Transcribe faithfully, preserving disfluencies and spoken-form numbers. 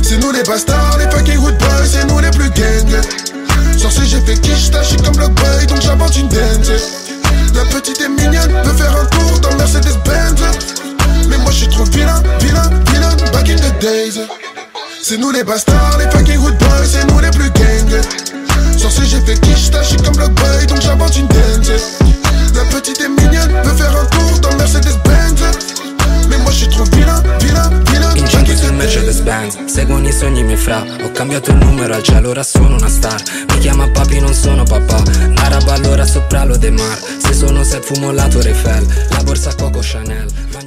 C'est nous les bastards, les fucking hood boys, c'est nous les plus gangs. Sur ce j'ai fait quiche, j'ai comme Block Boy, donc j'invente une dance. La petite est mignonne, peut faire un tour dans Mercedes-Benz. Mais moi j'suis trop vilain, vilain, vilain, back in the days. C'est nous les bastards, les fucking hood boys, c'est nous les plus gangs. Sur ce j'ai fait quiche, j'suis comme Block Boy, donc j'invente une dance. La petite est mignonne, peut faire un tour dans Mercedes-Benz. Mais moi j'suis trop vilain, vilain, vilain. Incinto sul Mercedes-Benz, seguono i sogni miei fra. Ho cambiato il numero al cielo, ora sono una star. Mi chiama papi, non sono papà. Araba allora sopra lo De Mar. Se sono set fumo la Torre Eiffel. La borsa Coco Chanel.